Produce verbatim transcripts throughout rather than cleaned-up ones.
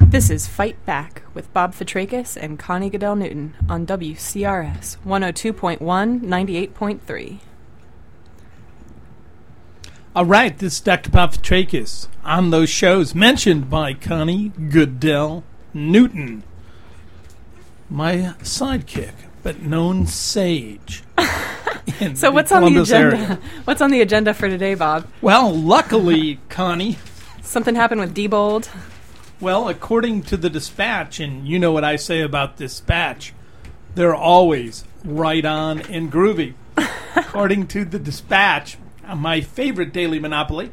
This is Fight Back with Bob Fitrakis and Connie Goodell Newton on W C R S one oh two point one, ninety-eight point three. All right, this is Doctor Bob Fitrakis on those shows mentioned by Connie Goodell Newton, my sidekick, but known sage. So what's on the agenda? Area. What's on the agenda for today, Bob? Well, luckily, Connie, something happened with Diebold. Well, according to the Dispatch, and you know what I say about Dispatch, they're always right on and groovy. According to the Dispatch, my favorite daily monopoly,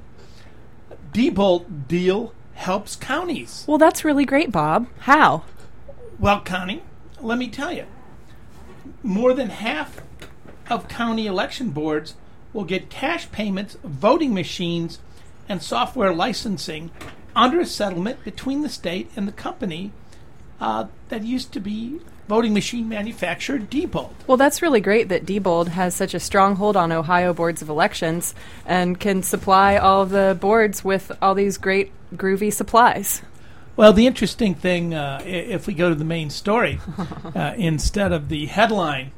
Diebold deal helps counties. Well, that's really great, Bob. How? Well, Connie, let me tell you. More than half of county election boards will get cash payments, voting machines, and software licensing under a settlement between the state and the company uh, that used to be voting machine manufacturer Diebold. Well, that's really great that Diebold has such a strong hold on Ohio boards of elections and can supply all of the boards with all these great groovy supplies. Well, the interesting thing, uh, if we go to the main story, uh, instead of the headline,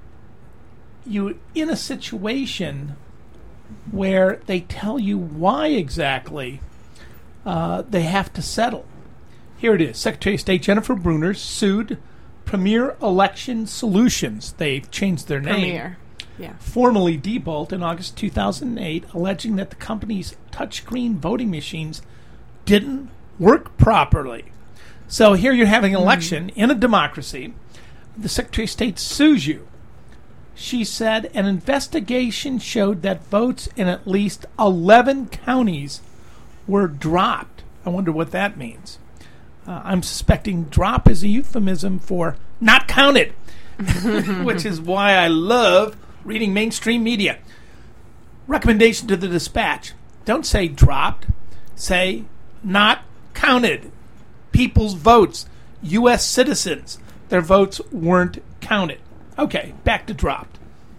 you're in a situation where they tell you why exactly uh, they have to settle. Here it is. Secretary of State Jennifer Brunner sued Premier Election Solutions. They've changed their name. Premier, yeah. Formerly Diebold in August two thousand eight, alleging that the company's touchscreen voting machines didn't work properly. So here you're having an election mm. in a democracy. The Secretary of State sues you. She said an investigation showed that votes in at least eleven counties were dropped. I wonder what that means. Uh, I'm suspecting drop is a euphemism for not counted, which is why I love reading mainstream media. Recommendation to the Dispatch. Don't say dropped. Say not counted. People's votes. U S citizens. Their votes weren't counted. Okay, back to dropped.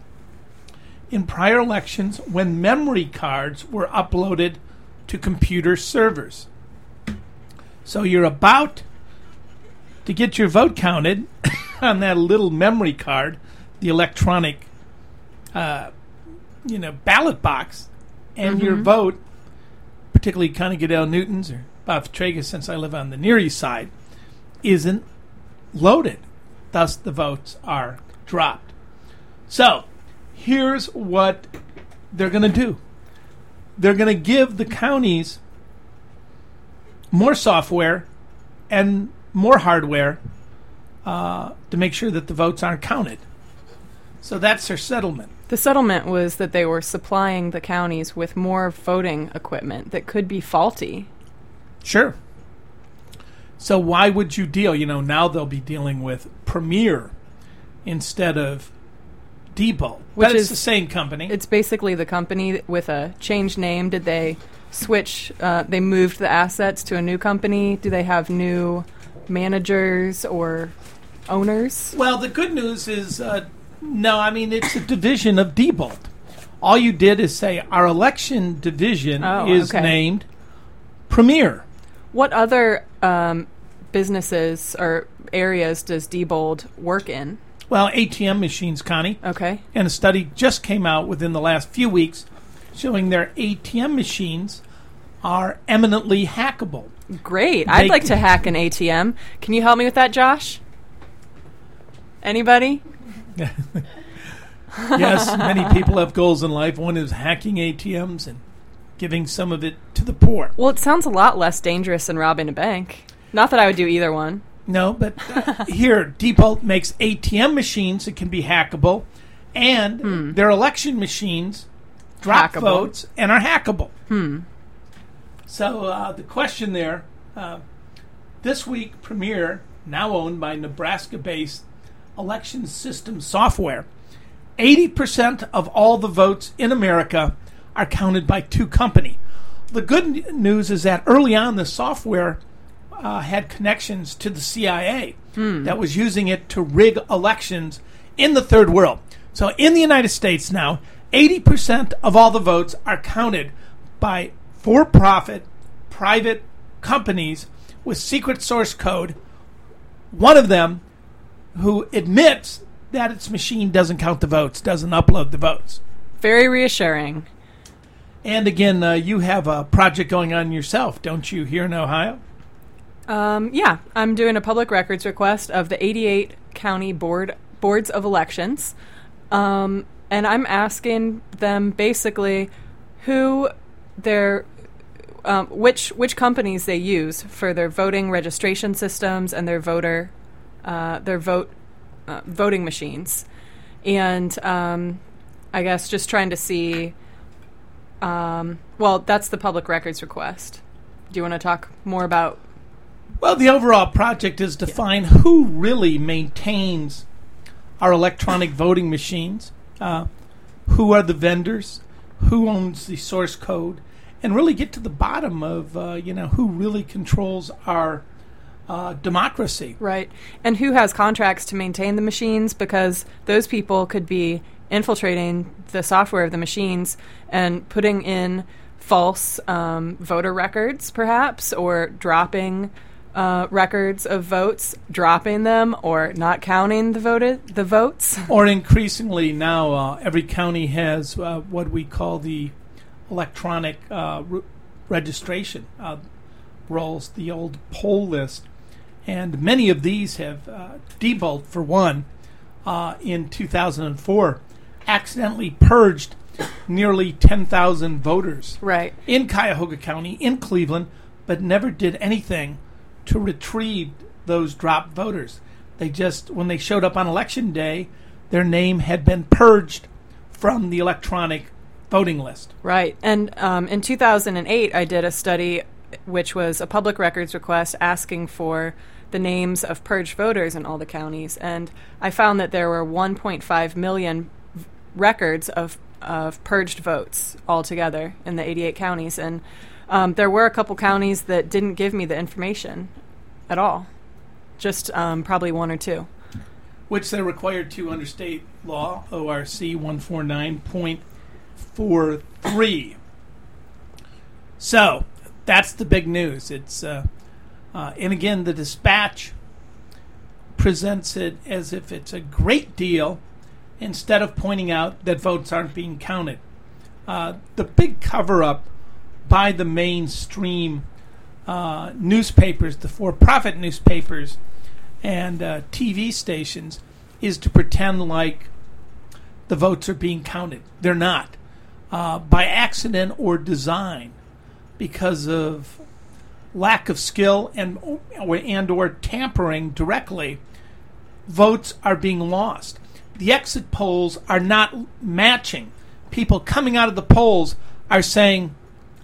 In prior elections, when memory cards were uploaded to computer servers. So you're about to get your vote counted on that little memory card, the electronic, uh, you know, ballot box, and mm-hmm. your vote, particularly Connie Goodell Newton's or Bob Fitrakis, since I live on the Near East Side, isn't loaded. Thus, the votes are dropped. So, here's what they're going to do. They're going to give the counties more software and more hardware uh, to make sure that the votes aren't counted. So that's their settlement. The settlement was that they were supplying the counties with more voting equipment that could be faulty. Sure. So why would you deal? You know, now they'll be dealing with Premier instead of Diebold. Which but is it's the same company. It's basically the company with a changed name. Did they switch? Uh, they moved the assets to a new company? Do they have new managers or owners? Well, the good news is, uh, no, I mean, it's a division of Diebold. All you did is say our election division oh, is okay. named Premier. What other um, businesses or areas does Diebold work in? Well, A T M machines, Connie. Okay. And a study just came out within the last few weeks showing their A T M machines are eminently hackable. Great. They I'd like to hack an A T M. Can you help me with that, Josh? Anybody? Yes, many people have goals in life. One is hacking A T Ms and giving some of it to the poor. Well, it sounds a lot less dangerous than robbing a bank. Not that I would do either one. No, but uh, here, Diebold makes A T M machines that can be hackable, and hmm. their election machines drop hackable. votes and are hackable. Hmm. So uh, the question there, uh, this week, Premier, now owned by Nebraska-based election system software, eighty percent of all the votes in America are counted by two companies. The good news is that early on, the software Uh, had connections to the C I A hmm. that was using it to rig elections in the third world. So in the United States now, eighty percent of all the votes are counted by for-profit private companies with secret source code, one of them who admits that its machine doesn't count the votes, doesn't upload the votes. Very reassuring. And again, uh, you have a project going on yourself, don't you, here in Ohio? Um, yeah, I'm doing a public records request of the eighty-eight county board boards of elections, um, and I'm asking them basically who their um, which which companies they use for their voting registration systems and their voter uh, their vote uh, voting machines, and um, I guess just trying to see. Um, well, that's the public records request. Do you want to talk more about? Well, the overall project is to find who really maintains our electronic voting machines, uh, who are the vendors, who owns the source code, and really get to the bottom of uh, you know who really controls our uh, democracy. Right, and who has contracts to maintain the machines, because those people could be infiltrating the software of the machines and putting in false um, voter records, perhaps, or dropping uh, records of votes, dropping them, or not counting the voted the votes. Or increasingly now, uh, every county has uh, what we call the electronic uh, re- registration uh, rolls, the old poll list, and many of these have uh, Diebold, for one, uh, in two thousand four. Accidentally purged nearly ten thousand voters right. in Cuyahoga County, in Cleveland, but never did anything to retrieve those dropped voters. They just, when they showed up on election day, their name had been purged from the electronic voting list. Right. And um, in two thousand eight, I did a study which was a public records request asking for the names of purged voters in all the counties. And I found that there were one point five million records of of purged votes altogether in the eighty-eight counties, and um, there were a couple counties that didn't give me the information at all, just um, probably one or two. Which they're required to under state law, O R C one forty-nine point four three. So that's the big news. It's uh, uh, and again, the Dispatch presents it as if it's a great deal, instead of pointing out that votes aren't being counted. Uh, the big cover-up by the mainstream uh, newspapers, the for-profit newspapers and uh, T V stations, is to pretend like the votes are being counted. They're not. Uh, by accident or design, because of lack of skill and or, and or tampering directly, votes are being lost. The exit polls are not matching. People coming out of the polls are saying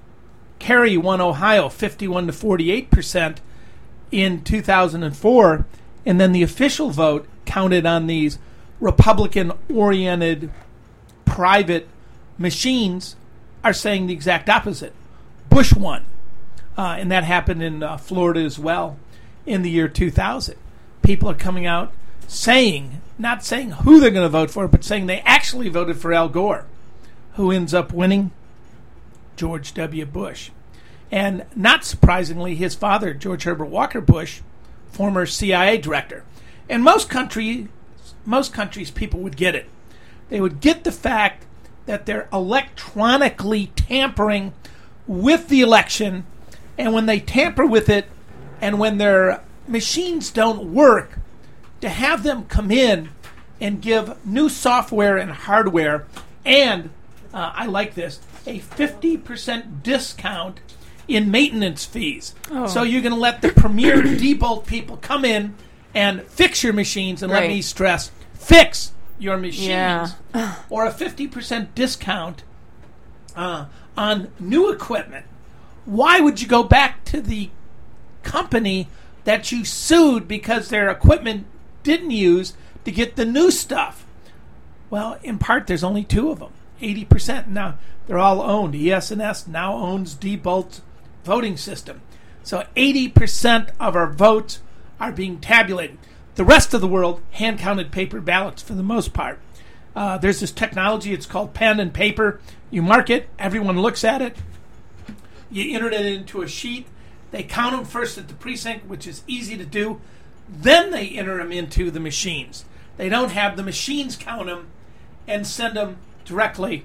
Kerry won Ohio fifty-one to forty-eight percent in two thousand four, and then the official vote counted on these Republican-oriented private machines are saying the exact opposite. Bush won, uh, and that happened in uh, Florida as well in the year two thousand. People are coming out saying, not saying who they're going to vote for, but saying they actually voted for Al Gore, who ends up winning, George W. Bush. And not surprisingly, his father, George Herbert Walker Bush, former C I A director. And most countries, most countries, people would get it. They would get the fact that they're electronically tampering with the election, and when they tamper with it, and when their machines don't work, to have them come in and give new software and hardware, and, uh, I like this, a fifty percent discount in maintenance fees. Oh. So you're going to let the premier Diebold people come in and fix your machines, and right. Let me stress, fix your machines. Yeah. Or a fifty percent discount uh, on new equipment. Why would you go back to the company that you sued because their equipment didn't use to get the new stuff? Well, in part, there's only two of them. eighty percent. Now, they're all owned. E S N S now owns Diebold's voting system. So eighty percent of our votes are being tabulated. The rest of the world, hand-counted paper ballots for the most part. Uh, there's this technology, it's called pen and paper. You mark it, everyone looks at it. You enter it into a sheet, They count them first at the precinct, which is easy to do. Then they enter them into the machines. They don't have the machines count them and send them directly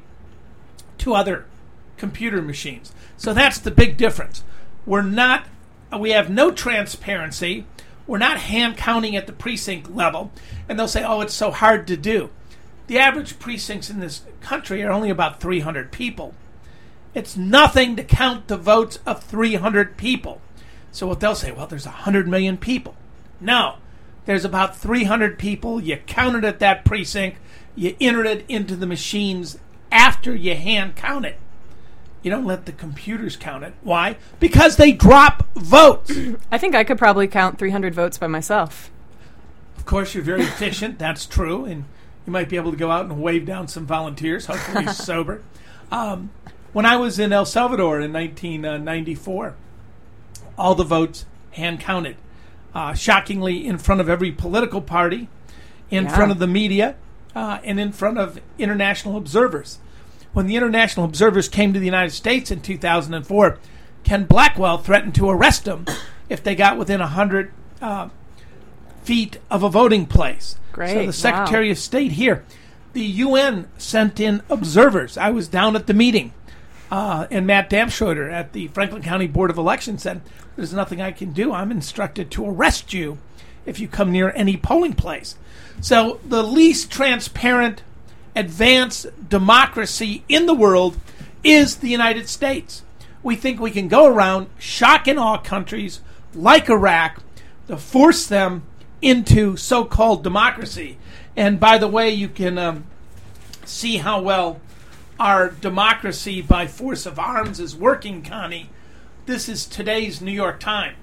to other computer machines. So that's the big difference. We're not, we have no transparency. We're not hand counting at the precinct level. And they'll say, oh, it's so hard to do. The average precincts in this country are only about three hundred people. It's nothing to count the votes of three hundred people. So what they'll say, well, there's one hundred million people. No, there's about three hundred people. You count it at that precinct. You enter it into the machines after you hand count it. You don't let the computers count it. Why? Because they drop votes. I think I could probably count three hundred votes by myself. Of course, you're very efficient. That's true. And you might be able to go out and wave down some volunteers, hopefully sober. Um, when I was in El Salvador in nineteen ninety-four, all the votes hand counted. Uh, shockingly, in front of every political party, in Yeah. front of the media, uh, and in front of international observers. When the international observers came to the United States in two thousand four, Ken Blackwell threatened to arrest them if they got within one hundred uh, feet of a voting place. Great. So the Secretary Wow. of State here, the U N sent in observers. I was down at the meeting, uh, and Matt Damschroeder at the Franklin County Board of Elections said, there's nothing I can do. I'm instructed to arrest you if you come near any polling place. So the least transparent, advanced democracy in the world is the United States. We think we can go around, shock and awe countries like Iraq to force them into so-called democracy. And by the way, you can um, see how well our democracy by force of arms is working, Connie. This is today's New York Times.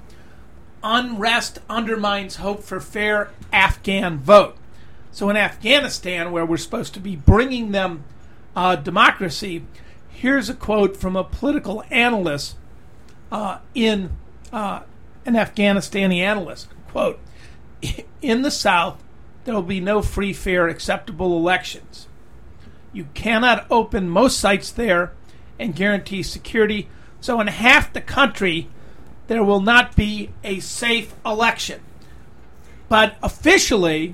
Unrest undermines hope for fair Afghan vote. So in Afghanistan, where we're supposed to be bringing them uh, democracy, here's a quote from a political analyst uh, in uh, an Afghanistani analyst. Quote, in the South, there will be no free, fair, acceptable elections. You cannot open most sites there and guarantee security. So in half the country, there will not be a safe election. But officially,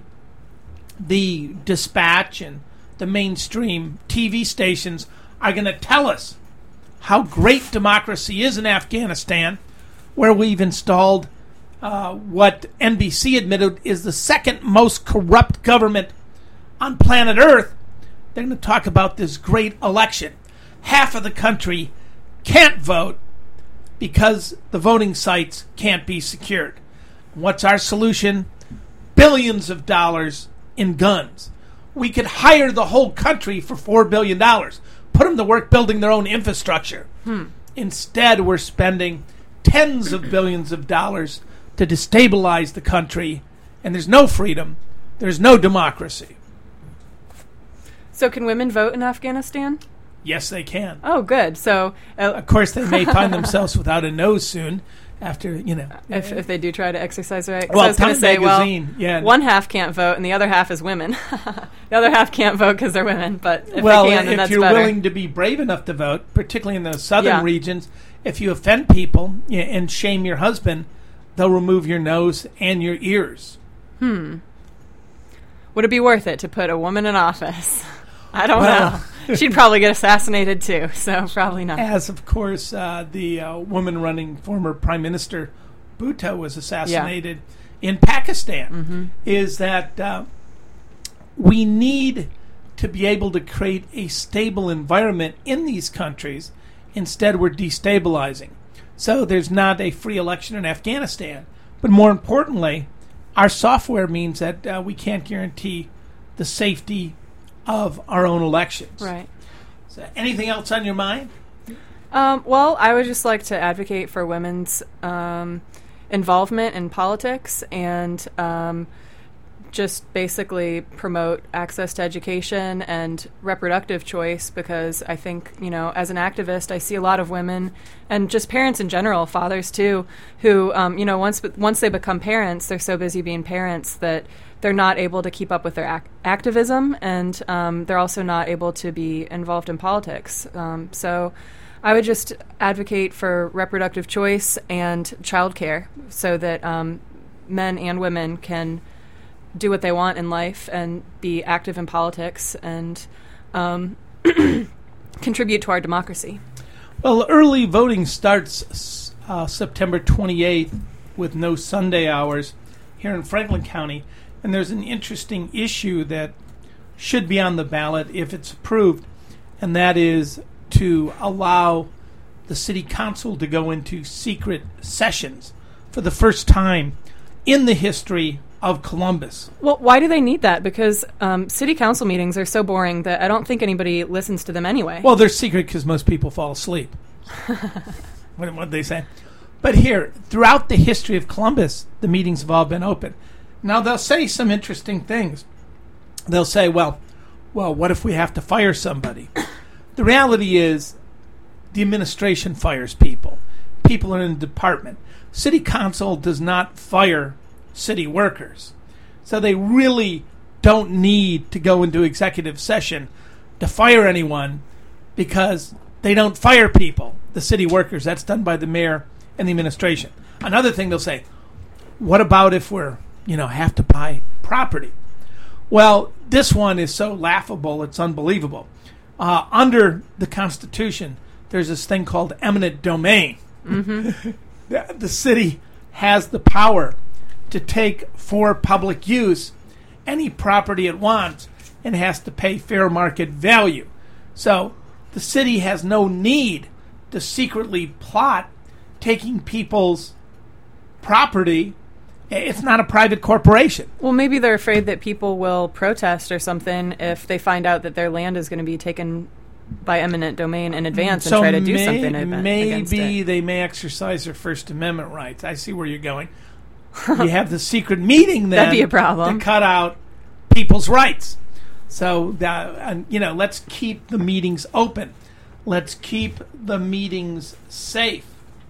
the Dispatch and the mainstream T V stations are going to tell us how great democracy is in Afghanistan, where we've installed uh, what N B C admitted is the second most corrupt government on planet Earth. They're going to talk about this great election. Half of the country can't vote because the voting sites can't be secured. What's our solution? Billions of dollars in guns. We could hire the whole country for four billion dollars. Put them to work building their own infrastructure. Hmm. Instead, we're spending tens of billions of dollars to destabilize the country, and there's no freedom. There's no democracy. So can women vote in Afghanistan? Yes, they can. Oh, good. So uh, Of course, they may find themselves without a nose soon after, you know. if, if they do try to exercise their right. 'Cause Well, I was going to Time say, well, Magazine, yeah. one half can't vote and the other half is women. The other half can't vote because they're women, but if well, they can, then if that's you're better. willing to be brave enough to vote, particularly in the southern Yeah. regions, if you offend people yeah, and shame your husband, they'll remove your nose and your ears. Hmm. Would it be worth it to put a woman in office? I don't Well, know. She'd probably get assassinated too, so probably not. As, of course, uh, the uh, woman running former Prime Minister Bhutto was assassinated in Pakistan, Mm-hmm. is that uh, we need to be able to create a stable environment in these countries. Instead, we're destabilizing. So there's not a free election in Afghanistan. But more importantly, our software means that uh, we can't guarantee the safety of our own elections. Right. So anything else on your mind? Um, well, I would just like to advocate for women's um, involvement in politics and um, just basically promote access to education and reproductive choice, because I think, you know, as an activist, I see a lot of women and just parents in general, fathers too, who, um, you know, once once they become parents, they're so busy being parents that they're not able to keep up with their ac- activism, and um, they're also not able to be involved in politics. Um, so I would just advocate for reproductive choice and childcare so that um, men and women can do what they want in life and be active in politics and um, contribute to our democracy. Well, early voting starts uh, September twenty-eighth with no Sunday hours here in Franklin County. And there's an interesting issue that should be on the ballot if it's approved, and that is to allow the city council to go into secret sessions for the first time in the history of Columbus. Well, why do they need that? Because um, city council meetings are so boring that I don't think anybody listens to them anyway. Well, they're secret because most people fall asleep. what what they say? But here, throughout the history of Columbus, the meetings have all been open. Now, they'll say some interesting things. They'll say, well, well, what if we have to fire somebody? The reality is the administration fires people. People are in the department. City council does not fire city workers. So they really don't need to go into executive session to fire anyone because they don't fire people, the city workers. That's done by the mayor and the administration. Another thing they'll say, what about if we're, you know, have to buy property? Well, this one is so laughable, it's unbelievable. Uh, under the Constitution, there's this thing called eminent domain. Mm-hmm. the, the city has the power to take for public use any property it wants and has to pay fair market value. So the city has no need to secretly plot taking people's property. It's not a private corporation. Well, maybe they're afraid that people will protest or something if they find out that their land is going to be taken by eminent domain in advance so and try to do may, something ab- against it. Maybe they may exercise their First Amendment rights. I see where you're going. You have the secret meeting then. That'd be a problem. To cut out people's rights. So, uh, and, you know, let's keep the meetings open. Let's keep the meetings safe.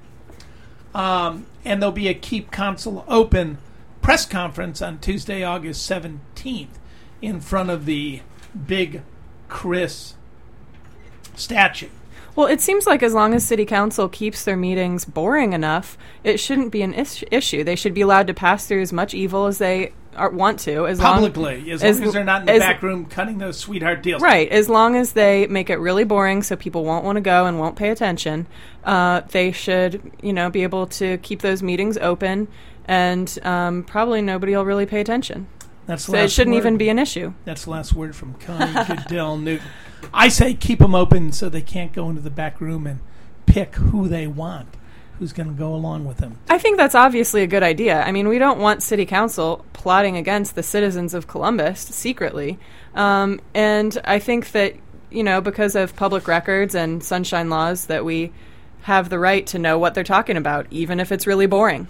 Um, and there'll be a Keep Council Open press conference on Tuesday, August seventeenth in front of the big Chris statue. Well, it seems like as long as city council keeps their meetings boring enough, it shouldn't be an is- issue. They should be allowed to pass through as much evil as they are, want to. As Publicly, long, as, as long as they're not in the as, back room cutting those sweetheart deals. Right. As long as they make it really boring so people won't want to go and won't pay attention, uh, they should, you know, be able to keep those meetings open, and um, probably nobody will really pay attention. That's the so last it shouldn't word. even be an issue. That's the last word from Connie Goodell Newton. I say keep them open so they can't go into the back room and pick who they want, who's going to go along with them. I think that's obviously a good idea. I mean, we don't want city council plotting against the citizens of Columbus secretly. Um, and I think that, you know, because of public records and sunshine laws, that we have the right to know what they're talking about, even if it's really boring.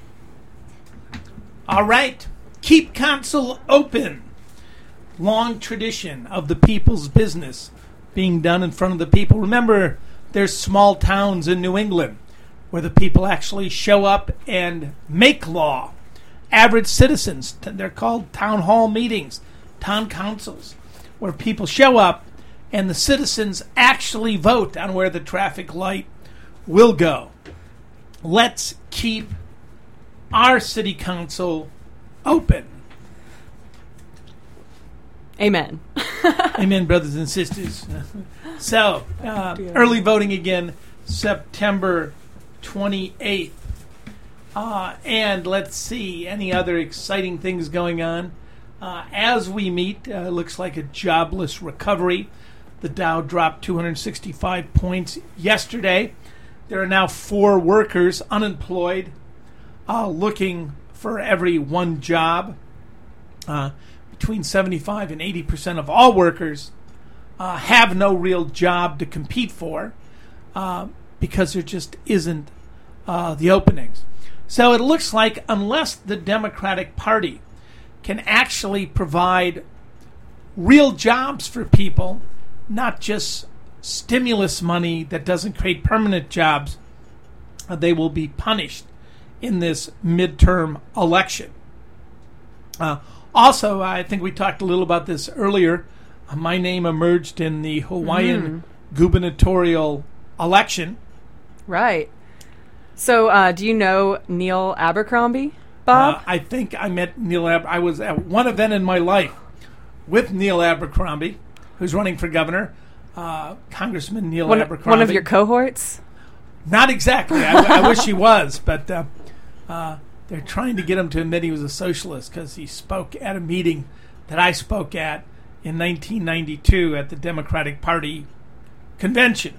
All right. Keep council open. Long tradition of the people's business being done in front of the people. Remember, there's small towns in New England where the people actually show up and make law. Average citizens, they're called town hall meetings, town councils, where people show up and the citizens actually vote on where the traffic light will go. Let's keep our city council open. Amen. Amen, brothers and sisters. So, uh, early voting again, September twenty-eighth. Uh, and let's see, any other exciting things going on? Uh, as we meet, uh, looks like a jobless recovery. The Dow dropped two hundred sixty-five points yesterday. There are now four workers unemployed, uh, looking for every one job. Uh, between seventy-five and eighty percent of all workers uh, have no real job to compete for uh, because there just isn't uh, the openings. So it looks like unless the Democratic Party can actually provide real jobs for people, not just stimulus money that doesn't create permanent jobs, uh, they will be punished in this midterm election. Uh, also, I think we talked a little about this earlier. Uh, my name emerged in the Hawaiian mm. gubernatorial election. Right. So, uh, do you know Neil Abercrombie, Bob? Uh, I think I met Neil Ab- I was at one event in my life with Neil Abercrombie, who's running for governor. Uh, Congressman Neil one, Abercrombie. One of your cohorts? Not exactly. I, I wish he was, but uh, uh, they're trying to get him to admit he was a socialist because he spoke at a meeting that I spoke at in nineteen ninety-two at the Democratic Party convention.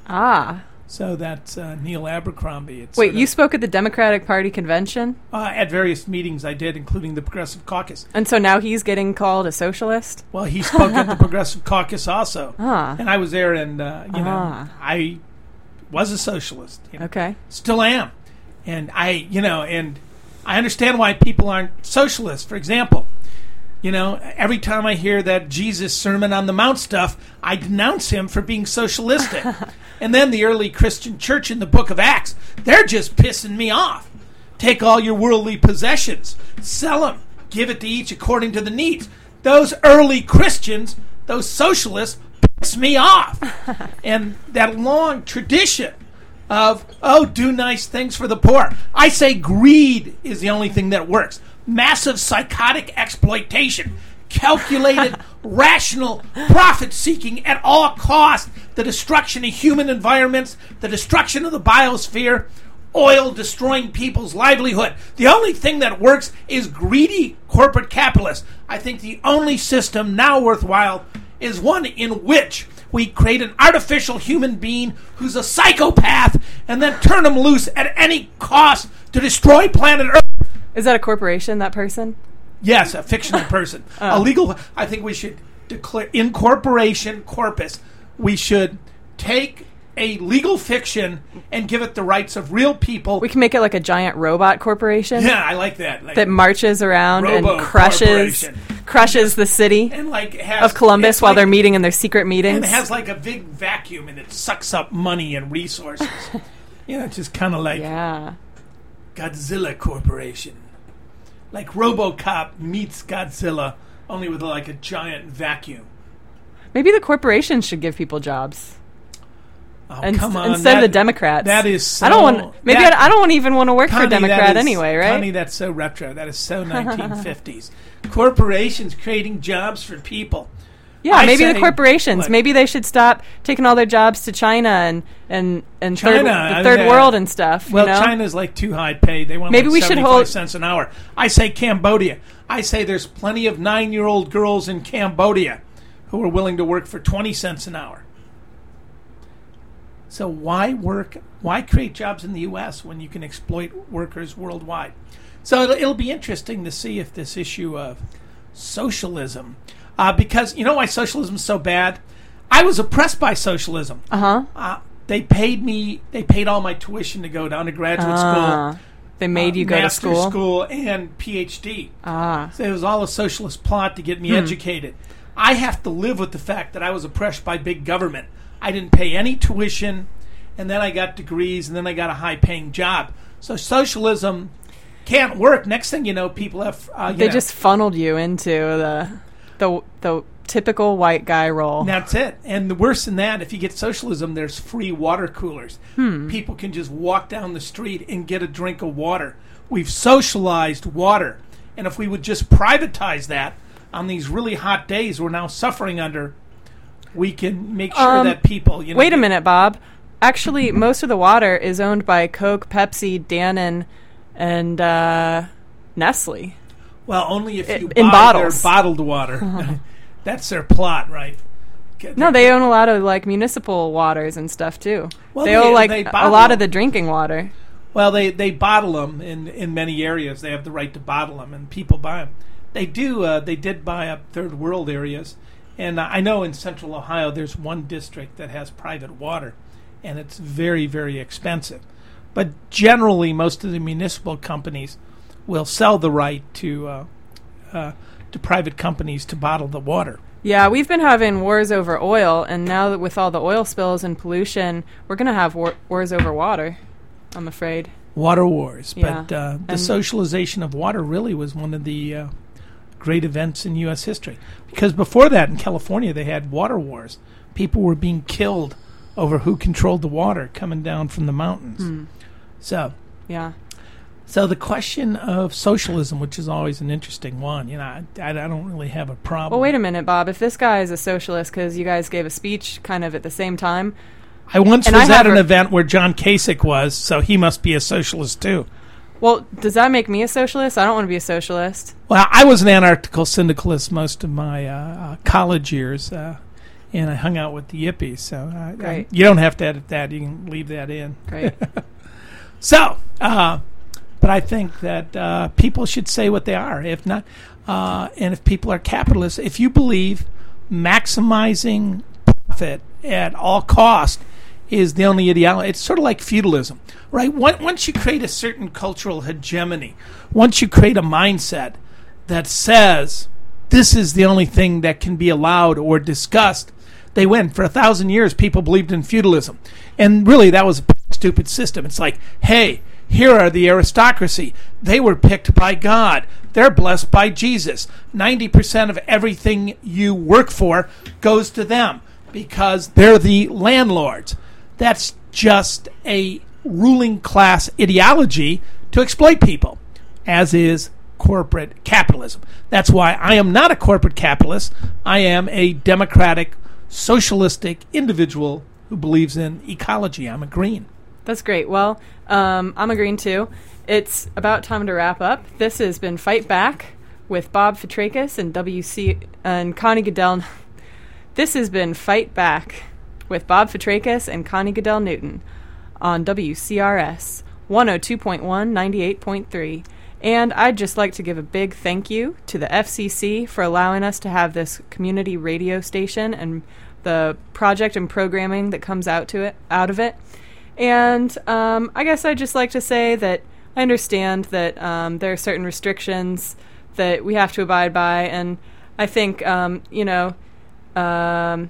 Ah. So that's uh, Neil Abercrombie. It's Wait, sort you of, spoke at the Democratic Party convention? uh, at various meetings I did, including the Progressive Caucus. And so now he's getting called a socialist? Well, he spoke at the Progressive Caucus also. Ah. And I was there, and, uh, you know, Ah. I was a socialist. You know, Okay. Still am. And I, you know, and I understand why people aren't socialists. For example, you know, every time I hear that Jesus Sermon on the Mount stuff, I denounce him for being socialistic. And then the early Christian church in the book of Acts, they're just pissing me off. Take all your worldly possessions, sell them, give it to each according to the needs. Those early Christians, those socialists, piss me off. And that long tradition of, oh, do nice things for the poor. I say greed is the only thing that works. Massive psychotic exploitation, calculated, rational, profit-seeking at all costs, the destruction of human environments, the destruction of the biosphere, oil destroying people's livelihood. The only thing that works is greedy corporate capitalists. I think the only system now worthwhile is one in which we create an artificial human being who's a psychopath and then turn him loose at any cost to destroy planet Earth. Is that a corporation, that person? Yes, a fictional person. A legal, I think we should declare, incorporation corpus, we should take a legal fiction and give it the rights of real people. We can make it like a giant robot corporation. Yeah, I like that. Like that marches around and Robo crushes corporation. crushes the city and like has, of Columbus while like, they're meeting in their secret meetings. And it has like a big vacuum and it sucks up money and resources. You know, it's just kind of like yeah. Godzilla Corporation. Like RoboCop meets Godzilla, only with like a giant vacuum. Maybe the corporations should give people jobs. Oh, And, come on. instead that, of the Democrats. That is so... I don't want. Maybe that, I, I don't even want to work Connie, for a Democrat that is, anyway, right? Connie, that's so retro. That is so nineteen fifties. Corporations creating jobs for people. Yeah, I maybe say, the corporations. look, maybe they should stop taking all their jobs to China and and and China, third, I the third mean, world and stuff. Well, you know? China's like too high paid. They want Maybe like we should seventy-five hold- cents an hour. I say Cambodia. I say there's plenty of nine-year-old girls in Cambodia who are willing to work for twenty cents an hour. So why work? Why create jobs in the U S when you can exploit workers worldwide? So it'll, it'll be interesting to see if this issue of socialism, uh, because you know why socialism is so bad? I was oppressed by socialism. Uh-huh. Uh, they paid me. They paid all my tuition to go to undergraduate Ah. school. They made uh, you go to master's school. school and PhD. Ah. So it was all a socialist plot to get me Hmm. educated. I have to live with the fact that I was oppressed by big government. I didn't pay any tuition, and then I got degrees, and then I got a high-paying job. So socialism can't work. Next thing you know, people have uh, you They know, just funneled you into the the the typical white guy role. And that's it. And the worse than that, if you get socialism, there's free water coolers. Hmm. People can just walk down the street and get a drink of water. We've socialized water. And if we would just privatize that on these really hot days we're now suffering under, we can make sure Um, that people... You know, Wait a minute, Bob. Actually, most of the water is owned by Coke, Pepsi, Dannon, and uh, Nestle. Well, only if you In- buy in bottles. their bottled water. That's their plot, right? No, they own a lot of like municipal waters and stuff too. Well, they they- own like they a bottle lot them. of the drinking water. Well, they, they bottle them in, in many areas. They have the right to bottle them, and people buy them. They do. Uh, they did buy up third world areas, and uh, I know in Central Ohio there's one district that has private water, and it's very very expensive. But generally, most of the municipal companies will sell the right to uh, uh, to private companies to bottle the water. Yeah, we've been having wars over oil, and now that with all the oil spills and pollution, we're going to have war- wars over water, I'm afraid. Water wars. Yeah. But uh, the And- socialization of water really was one of the uh, great events in U S history. Because before that, in California, they had water wars. People were being killed over who controlled the water coming down from the mountains. Hmm. So, Yeah. so the question of socialism, which is always an interesting one, you know, I, I, I don't really have a problem. Well, wait a minute, Bob. If this guy is a socialist because you guys gave a speech kind of at the same time. I once and was I at an a- event where John Kasich was, so he must be a socialist too. Well, does that make me a socialist? I don't want to be a socialist. Well, I was an anarchical syndicalist most of my uh, uh, college years, uh, and I hung out with the yippies. So uh, Great. I, you don't have to edit that; you can leave that in. Great. So, uh, but I think that uh, people should say what they are. If not, uh, and if people are capitalists, if you believe maximizing profit at all cost is the only ideology, it's sort of like feudalism, right? Once you create a certain cultural hegemony, once you create a mindset that says this is the only thing that can be allowed or discussed, they win. For a thousand years, people believed in feudalism. And really, that was a stupid system. It's like, hey, here are the aristocracy. They were picked by God. They're blessed by Jesus. ninety percent of everything you work for goes to them because they're the landlords. That's just a ruling class ideology to exploit people, as is corporate capitalism. That's why I am not a corporate capitalist. I am a democratic, socialistic individual who believes in ecology. I'm a green. That's great. Well, um, I'm a green too. It's about time to wrap up. This has been Fight Back with Bob Fitrakis and W C and Connie Goodell. This has been Fight Back with Bob Fitrakis and Connie Goodell Newton on W C R S one oh two point one, ninety-eight point three. And I'd just like to give a big thank you to the F C C for allowing us to have this community radio station and the project and programming that comes out to it out of it. And um, I guess I'd just like to say that I understand that um, there are certain restrictions that we have to abide by, and I think, um, you know, um,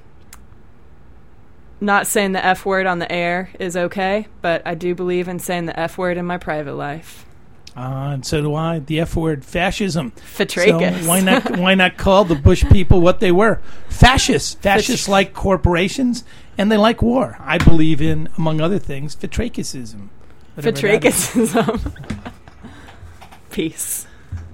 not saying the F word on the air is okay, but I do believe in saying the F word in my private life. Uh, and so do I. The F word, fascism. Fitrakis. So why not? Why not call the Bush people what they were? Fascists. Fascists like corporations, and they like war. I believe in, among other things, Fitrakisism. Fitrakisism. Peace.